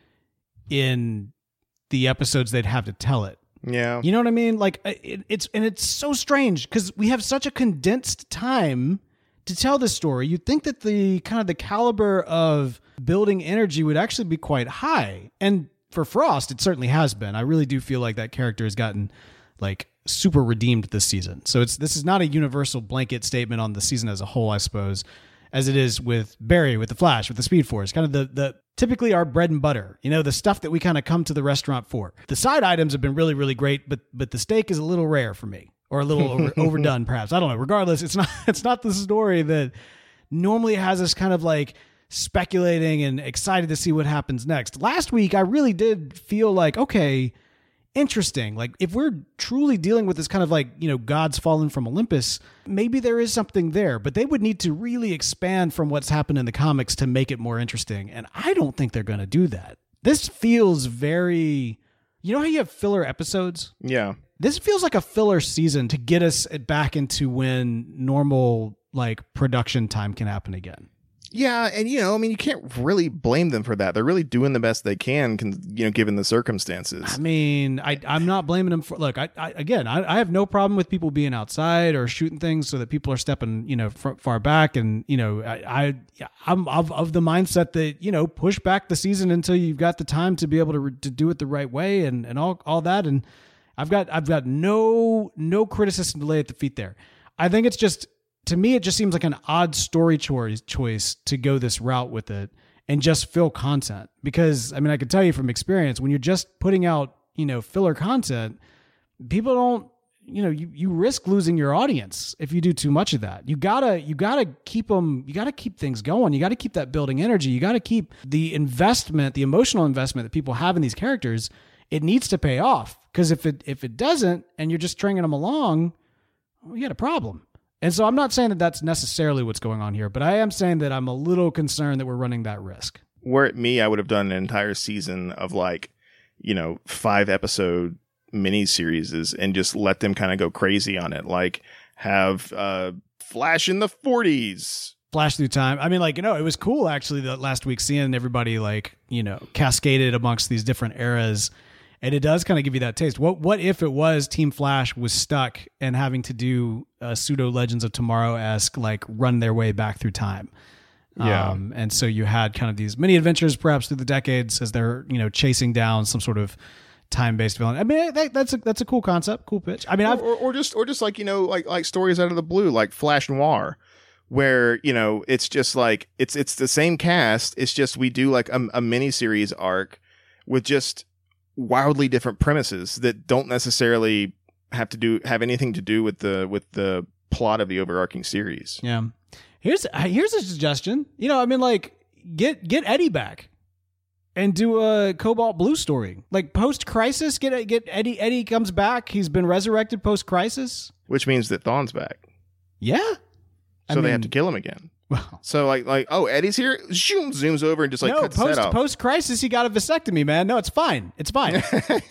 in the episodes they'd have to tell it. Yeah. You know what I mean? Like it, it's, and it's so strange because we have such a condensed time to tell this story. You'd think that the kind of the caliber of building energy would actually be quite high. And for Frost, it certainly has been. I really do feel like that character has gotten like super redeemed this season. So it's, this is not a universal blanket statement on the season as a whole, I suppose, as it is with Barry, with the Flash, with the Speed Force, kind of the, the typically our bread and butter, you know, the stuff that we kind of come to the restaurant for. The side items have been really, really great, but but the steak is a little rare for me, or a little over, overdone, perhaps. I don't know. Regardless, it's not it's not the story that normally has us kind of like speculating and excited to see what happens next. Last week, I really did feel like, okay, interesting. Like if we're truly dealing with this kind of like, you know, gods fallen from Olympus, maybe there is something there, but they would need to really expand from what's happened in the comics to make it more interesting. And I don't think they're going to do that. This feels very, you know how you have filler episodes? Yeah. This feels like a filler season to get us back into when normal like production time can happen again. Yeah, and you know, I mean, you can't really blame them for that. They're really doing the best they can, can you know, given the circumstances. I mean, I, I'm not blaming them for. Look, I, I again, I, I have no problem with people being outside or shooting things so that people are stepping, you know, fr- far back, and you know, I, I I'm of, of the mindset that you know, push back the season until you've got the time to be able to re- to do it the right way, and and all all that. And I've got I've got no no criticism to lay at the feet there. I think it's just. To me, it just seems like an odd story choice choice to go this route with it and just fill content. Because, I mean, I can tell you from experience, when you're just putting out, you know, filler content, people don't, you know, you, you risk losing your audience if you do too much of that. You gotta, you gotta keep them, you gotta keep things going. You gotta keep that building energy. You gotta keep the investment, the emotional investment that people have in these characters. It needs to pay off. Because if it, if it doesn't, and you're just stringing them along, well, you got a problem. And so I'm not saying that that's necessarily what's going on here, but I am saying that I'm a little concerned that we're running that risk. Were it me, I would have done an entire season of like, you know, five episode miniseries and just let them kind of go crazy on it. Like have uh, Flash in the forties. Flash through time. I mean, like, you know, it was cool actually that last week seeing everybody like, you know, cascaded amongst these different eras. And it does kind of give you that taste. What what if it was Team Flash was stuck and having to do a pseudo Legends of Tomorrow-esque, like run their way back through time? Yeah. Um, and so you had kind of these mini adventures perhaps through the decades as they're, you know, chasing down some sort of time-based villain. I mean, that, that's a that's a cool concept, cool pitch. I mean, or, I've, or, or just or just like, you know, like like stories out of the blue, like Flash Noir, where, you know, it's just like it's it's the same cast. It's just we do like a, a miniseries arc with just wildly different premises that don't necessarily have to do have anything to do with the with the plot of the overarching series. Yeah. Here's here's a suggestion. You know, I mean, like get get Eddie back and do a Cobalt Blue story. Like post Crisis, get get Eddie. Eddie comes back. He's been resurrected post Crisis, which means that Thawne's back. Yeah. So I they mean, have to kill him again. Well, so like like oh, Eddie's here. Zoom, zooms over and just like no, cuts his post head off. post Crisis, he got a vasectomy, man. No, it's fine. It's fine.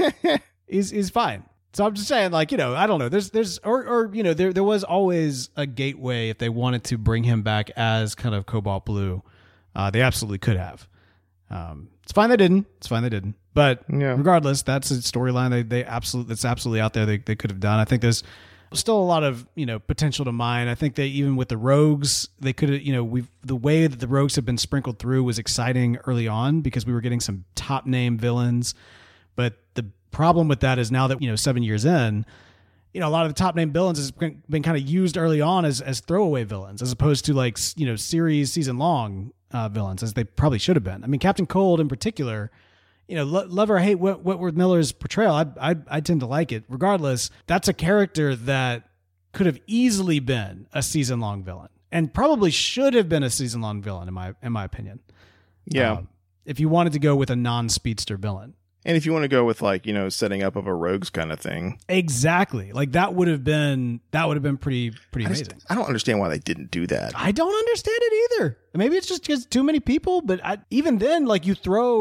he's he's fine. So I'm just saying, like, you know, I don't know. There's there's or or you know, there there was always a gateway if they wanted to bring him back as kind of Cobalt Blue. Uh, they absolutely could have. Um, it's fine they didn't. It's fine they didn't. But yeah. regardless, that's a storyline they they absolutely that's absolutely out there. They they could have done. I think there's still a lot of, you know, potential to mine. I think that even with the Rogues, they could have, you know, we've the way that the Rogues have been sprinkled through was exciting early on because we were getting some top name villains. But the problem with that is now that, you know, seven years in, you know, a lot of the top name villains has been, been kind of used early on as as throwaway villains as opposed to like, you know, series season long uh, villains as they probably should have been. I mean, Captain Cold in particular, you know, lo- love or hate Wentworth Miller's portrayal, I, I I tend to like it. Regardless, that's a character that could have easily been a season-long villain, and probably should have been a season-long villain, in my in my opinion. Yeah, um, if you wanted to go with a non-speedster villain, and if you want to go with like, you know, setting up of a Rogues kind of thing, exactly, like that would have been that would have been pretty pretty I amazing. Just, I don't understand why they didn't do that. I don't understand it either. Maybe it's just because too many people, but I, even then, like you throw.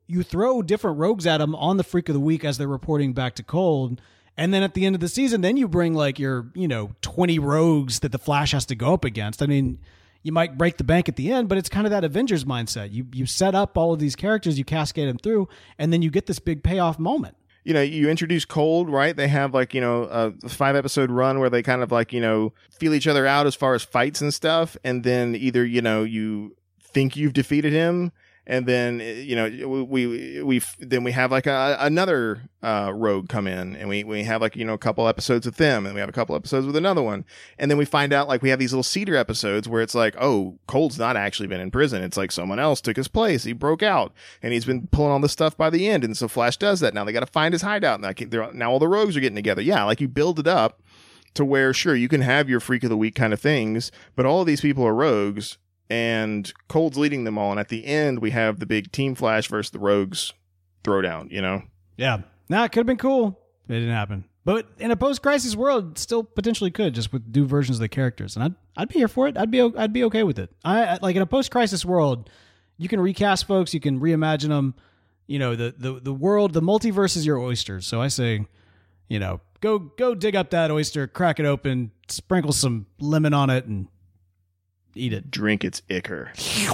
you throw different rogues at them on the Freak of the Week as they're reporting back to Cold. And then at the end of the season, then you bring like your, you know, twenty rogues that the Flash has to go up against. I mean, you might break the bank at the end, but it's kind of that Avengers mindset. You you set up all of these characters, you cascade them through, and then you get this big payoff moment. You know, you introduce Cold, right? They have like, you know, a five episode run where they kind of like, you know, feel each other out as far as fights and stuff. And then either, you know, you think you've defeated him. And then, you know, we, we, we, then we have like a, another, uh, rogue come in, and we, we have like, you know, a couple episodes with them, and we have a couple episodes with another one. And then we find out like we have these little Cedar episodes where it's like, oh, Cold's not actually been in prison. It's like someone else took his place. He broke out, and he's been pulling all this stuff by the end. And so Flash does that. Now they got to find his hideout. And now all the rogues are getting together. Yeah. Like you build it up to where, sure, you can have your Freak of the Week kind of things, but all of these people are rogues. And Cold's leading them all, and at the end we have the big Team Flash versus the Rogues throwdown. You know? Yeah. Nah, it could have been cool. It didn't happen. But in a post-crisis world, it still potentially could, just with new versions of the characters, and I'd I'd be here for it. I'd be I'd be okay with it. I like in a post-crisis world, you can recast folks, you can reimagine them. You know, the the the world, the multiverse is your oyster. So I say, you know, go go dig up that oyster, crack it open, sprinkle some lemon on it, and eat it. Drink its ichor.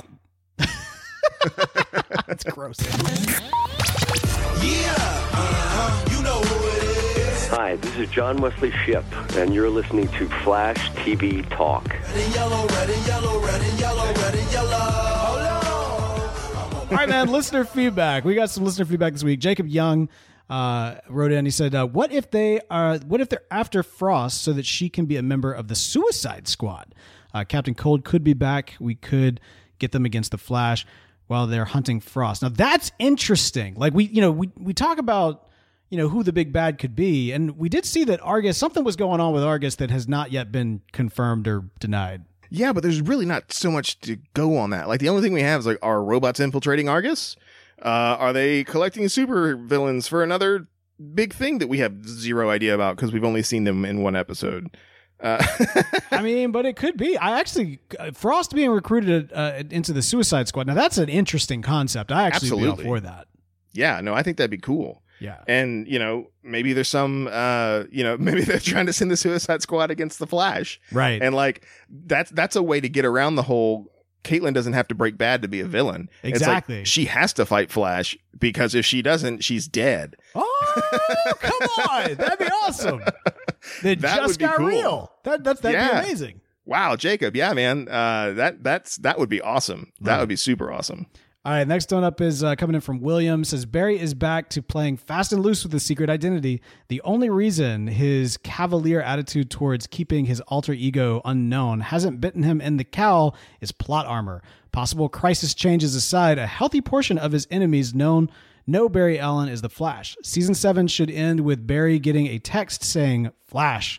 That's gross. Yeah, uh-huh. You know who it is. Hi, this is John Wesley Shipp, and you're listening to Flash T V Talk. Red and yellow, red and yellow, red and yellow, red and yellow. All right, man, listener feedback. We got some listener feedback this week. Jacob Young uh, wrote in. He said, uh, what if they are, what if they're after Frost so that she can be a member of the Suicide Squad? Uh, Captain Cold could be back. We could get them against the Flash while they're hunting Frost. Now that's interesting. Like we, you know, we, we talk about, you know, who the big bad could be. And we did see that Argus, something was going on with Argus that has not yet been confirmed or denied. Yeah, but there's really not so much to go on that. Like the only thing we have is like, are robots infiltrating Argus? Uh, are they collecting super villains for another big thing that we have zero idea about because we've only seen them in one episode? Uh, I mean, but it could be. I actually, Frost being recruited uh, into the Suicide Squad. Now that's an interesting concept. I actually be all for that. Yeah, no, I think that'd be cool. Yeah. And, you know, maybe there's some, uh, you know, maybe they're trying to send the Suicide Squad against the Flash. Right. And like, that's, that's a way to get around the whole, Caitlin doesn't have to break bad to be a villain. Exactly. It's like, she has to fight Flash because if she doesn't, she's dead. Oh, come on. That'd be awesome. That, That just would be got cool. real. That, that's, that'd Yeah. be amazing. Wow, Jacob. Yeah, man. Uh, that, that's, that would be awesome. That Right. would be super awesome. All right, next one up is uh, coming in from William. Says Barry is back to playing fast and loose with his secret identity. The only reason his cavalier attitude towards keeping his alter ego unknown hasn't bitten him in the cowl is plot armor. Possible crisis changes aside, a healthy portion of his enemies known know Barry Allen is the Flash. Season seven should end with Barry getting a text saying Flash,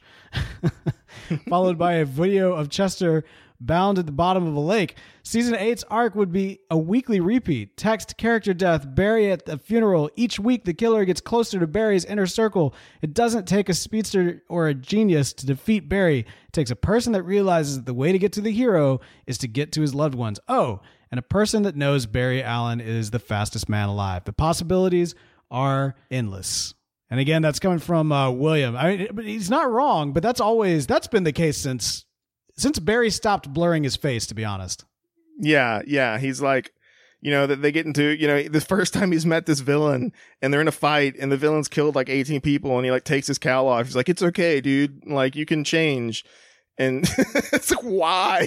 followed by a video of Chester bound at the bottom of a lake. Season eight's arc would be a weekly repeat. Text, character death, Barry at the funeral. Each week, the killer gets closer to Barry's inner circle. It doesn't take a speedster or a genius to defeat Barry. It takes a person that realizes that the way to get to the hero is to get to his loved ones. Oh, and a person that knows Barry Allen is the fastest man alive. The possibilities are endless. And again, that's coming from uh, William. I mean, but he's not wrong, but that's always, that's been the case since Since Barry stopped blurring his face, to be honest. Yeah, yeah. He's like, you know, that they get into, you know, the first time he's met this villain and they're in a fight and the villain's killed like eighteen people and he like takes his cowl off. He's like, it's okay, dude. Like, you can change. And it's like, why?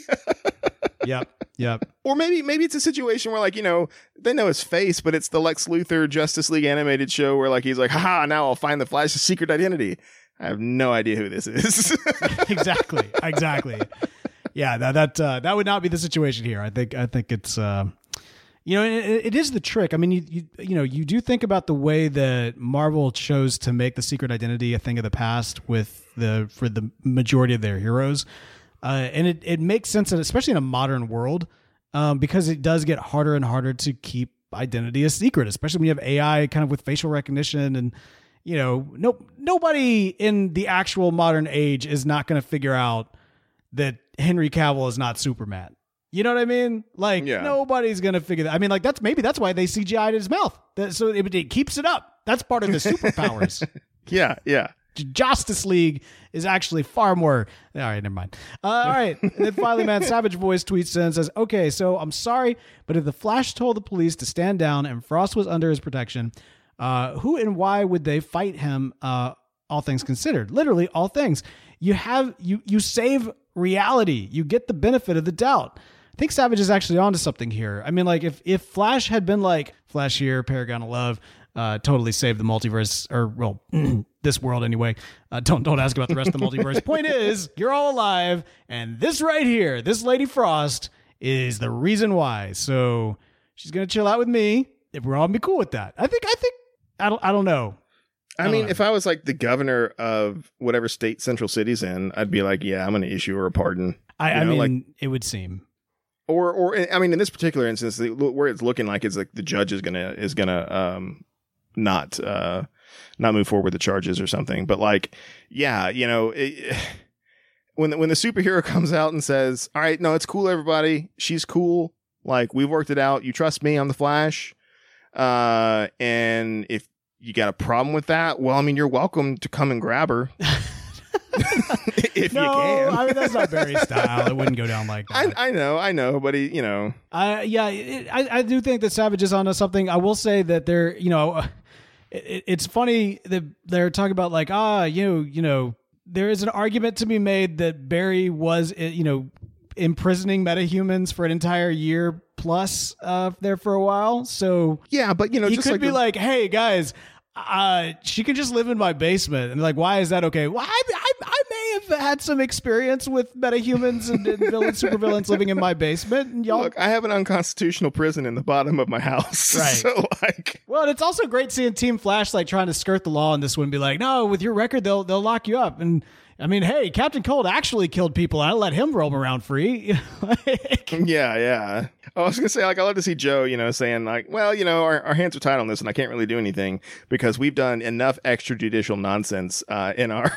Yep. Yep. Or maybe, maybe it's a situation where like, you know, they know his face, but it's the Lex Luthor Justice League animated show where like, he's like, haha, now I'll find the Flash's secret identity. I have no idea who this is. exactly. Exactly. Yeah, that that uh, that would not be the situation here. I think I think it's uh, you know it, it is the trick. I mean, you, you you know you do think about the way that Marvel chose to make the secret identity a thing of the past with the for the majority of their heroes, uh, and it it makes sense, especially in a modern world, um, because it does get harder and harder to keep identity a secret, especially when you have A I kind of with facial recognition and. You know, no, nobody in the actual modern age is not going to figure out that Henry Cavill is not Superman. You know what I mean? Like Yeah. nobody's gonna figure that. I mean, like that's maybe that's why they C G I'd his mouth. That, so it, it keeps it up. That's part of the superpowers. Yeah, yeah. Justice League is actually far more. All right, never mind. Uh, all right. And then finally, man, Savage Voice tweets in and says, okay, so I'm sorry, but if the Flash told the police to stand down and Frost was under his protection, uh, who and why would they fight him? Uh, all things considered, literally all things. You have, you, you save reality. You get the benefit of the doubt. I think Savage is actually onto something here. I mean, like if, if Flash had been like Flash here, Paragon of Love, uh, totally saved the multiverse or well, this world anyway. Uh, don't, don't ask about the rest of the multiverse. Point is you're all alive. And this right here, this Lady Frost is the reason why. So she's going to chill out with me. If we're all gonna be cool with that. I think, I think, I don't, I don't know. I, I mean, know. If I was like the governor of whatever state Central City's in, I'd be like, yeah, I'm going to issue her a pardon. I, you I know, mean, like, it would seem. Or, or I mean, in this particular instance, the, where it's looking like it's like the judge is gonna is gonna um not uh not move forward with the charges or something. But like, yeah, you know, it, when the, when the superhero comes out and says, "All right, no, it's cool, everybody. She's cool. Like we've worked it out. You trust me? I'm the Flash. Uh, and if you got a problem with that, well, I mean, you're welcome to come and grab her." If no, you can. I mean, that's not Barry's style. It wouldn't go down like that. I, I know, I know, but he, you know. Uh, yeah, it, I, I do think that Savage is onto something. I will say that they're, you know, it, it's funny that they're talking about like, ah, you, you know, there is an argument to be made that Barry was, you know, imprisoning metahumans for an entire year plus uh, there for a while. So yeah, but you know, he just could like be the- like, hey guys, uh, she can just live in my basement. And like, why is that okay? Well, I, I, I may have had some experience with metahumans and, and villains, supervillains living in my basement. And y'all, look, I have an unconstitutional prison in the bottom of my house. Right. So like, well, and it's also great seeing Team Flash like trying to skirt the law in this one, be like, no, with your record, they'll they'll lock you up. And I mean, hey, Captain Cold actually killed people. I let him roam around free. Like, yeah, yeah. I was gonna say, like, I love to see Joe, you know, saying like, well, you know, our, our hands are tied on this, and I can't really do anything because we've done enough extrajudicial nonsense uh, in our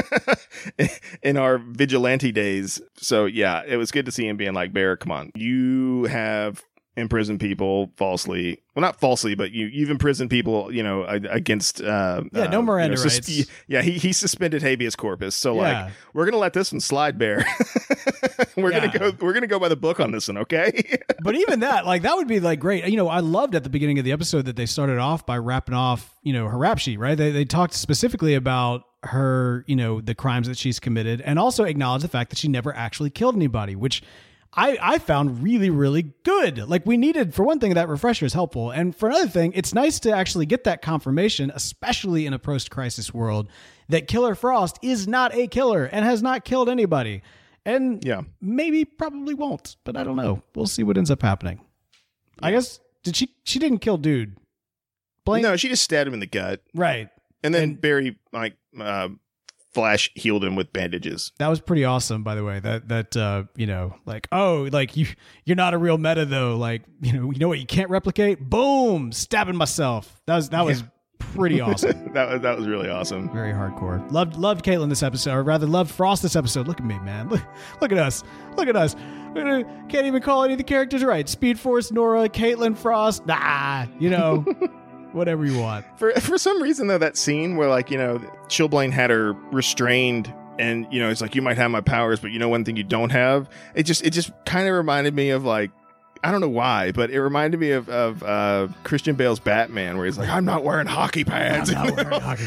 in our vigilante days. So yeah, it was good to see him being like, Bear, come on, you have imprisoned people falsely. Well, not falsely, but you you've imprisoned people, you know, against uh, yeah, no uh, Miranda you know, rights. suspe- yeah, he he suspended habeas corpus. So Yeah. like, we're gonna let this one slide, Bear. we're Yeah. gonna go. We're gonna go by the book on this one, okay? But even that, like, that would be like great. You know, I loved at the beginning of the episode that they started off by wrapping off, you know, her rap sheet, right? They they talked specifically about her, you know, the crimes that she's committed, and also acknowledged the fact that she never actually killed anybody, which I, I found really, really good. Like, we needed, for one thing, that refresher is helpful. And for another thing, it's nice to actually get that confirmation, especially in a post-crisis world, that Killer Frost is not a killer and has not killed anybody. And Yeah. maybe probably won't, but I don't know. We'll see what ends up happening. I guess, did she, she didn't kill dude. Blaine? No, she just stabbed him in the gut, Right. and then And- Barry like uh, Flash healed him with bandages. That was pretty awesome, by the way. That that uh, you know, like, oh, like you you're not a real meta though. Like, you know, you know what you can't replicate? Boom, stabbing myself. That was that was pretty awesome. that was that was really awesome. Very hardcore. Loved loved Caitlin this episode, or rather loved Frost this episode. Look at me, man. Look, look at us. Look at us. Can't even call any of the characters right. Speed Force, Nora, Caitlin, Frost. Nah, you know. Whatever you want. For for some reason though, that scene where like, you know, Chillblaine had her restrained, and you know, it's like, you might have my powers, but you know one thing you don't have. It just it just kind of reminded me of like, I don't know why, but it reminded me of of uh, Christian Bale's Batman, where he's like, I'm not wearing hockey pads. I'm not wearing hockey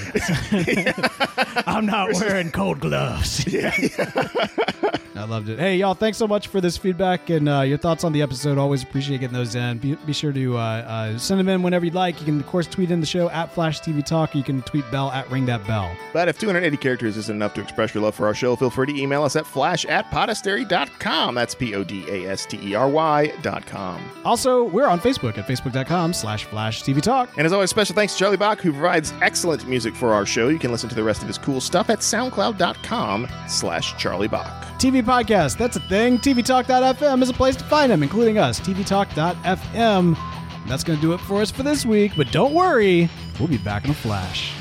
pads. I'm not wearing cold gloves. Yeah, yeah. I loved it. Hey, y'all, thanks so much for this feedback and uh, your thoughts on the episode. Always appreciate getting those in. Be, be sure to uh, uh, send them in whenever you'd like. You can, of course, tweet in the show at Flash T V Talk. You can tweet Bell at Ring That Bell. But if two hundred eighty characters isn't enough to express your love for our show, feel free to email us at flash at podastery dot com. That's P O D A S T E R Y dot com. Also, we're on Facebook at facebook.com slash Flash TV Talk. And as always, special thanks to Charlie Bach, who provides excellent music for our show. You can listen to the rest of his cool stuff at soundcloud.com slash Charlie Bach. T V podcast, that's a thing. T V Talk dot F M is a place to find them, including us, T V Talk dot F M. And that's going to do it for us for this week. But don't worry, we'll be back in a flash.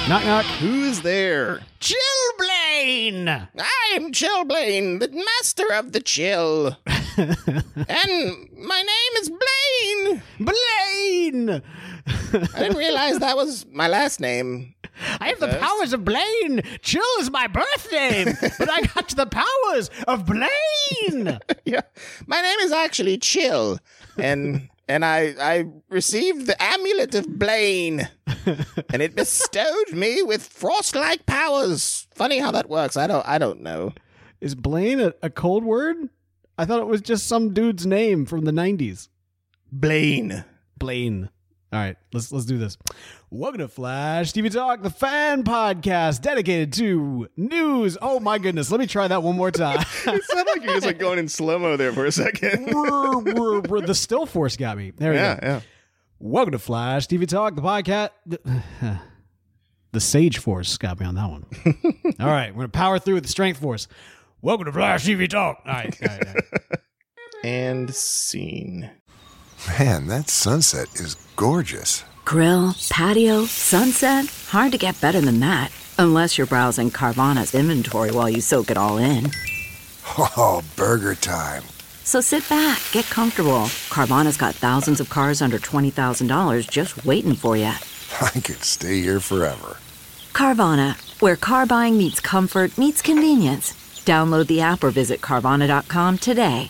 Knock, knock. Who's there? Chillblaine! I'm Chillblaine, the master of the chill. And my name is Blaine. Blaine! I didn't realize that was my last name. I have the powers of Blaine. Chill is my birth name, but I got the powers of Blaine. Yeah, my name is actually Chill, and and I I received the amulet of Blaine, and it bestowed me with frost-like powers. Funny how that works. I don't I don't know. Is Blaine a, a cold word? I thought it was just some dude's name from the nineties. Blaine. Blaine. All right, let's let's do this. Welcome to Flash T V Talk, the fan podcast dedicated to news. Oh my goodness, let me try that one more time. It sounded like you're just like going in slow-mo there for a second. The still force got me. There we yeah, go. Yeah. Welcome to Flash T V Talk, the podcast. The Sage Force got me on that one. All right, we're going to power through with the Strength Force. Welcome to Flash T V Talk. All right. All right, all right. And scene. Man, that sunset is gorgeous. Grill, patio, sunset. Hard to get better than that. Unless you're browsing Carvana's inventory while you soak it all in. Oh, burger time. So sit back, get comfortable. Carvana's got thousands of cars under twenty thousand dollars just waiting for you. I could stay here forever. Carvana, where car buying meets comfort, meets convenience. Download the app or visit Carvana dot com today.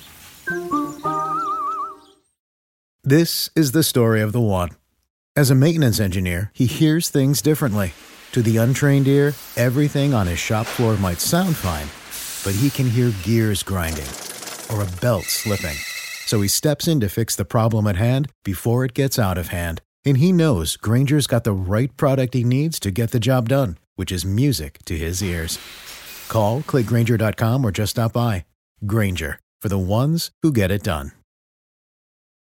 This is the story of the one. As a maintenance engineer, he hears things differently. To the untrained ear, everything on his shop floor might sound fine, but he can hear gears grinding or a belt slipping. So he steps in to fix the problem at hand before it gets out of hand. And he knows Grainger's got the right product he needs to get the job done, which is music to his ears. Call, click Grainger dot com, or just stop by. Grainger, for the ones who get it done.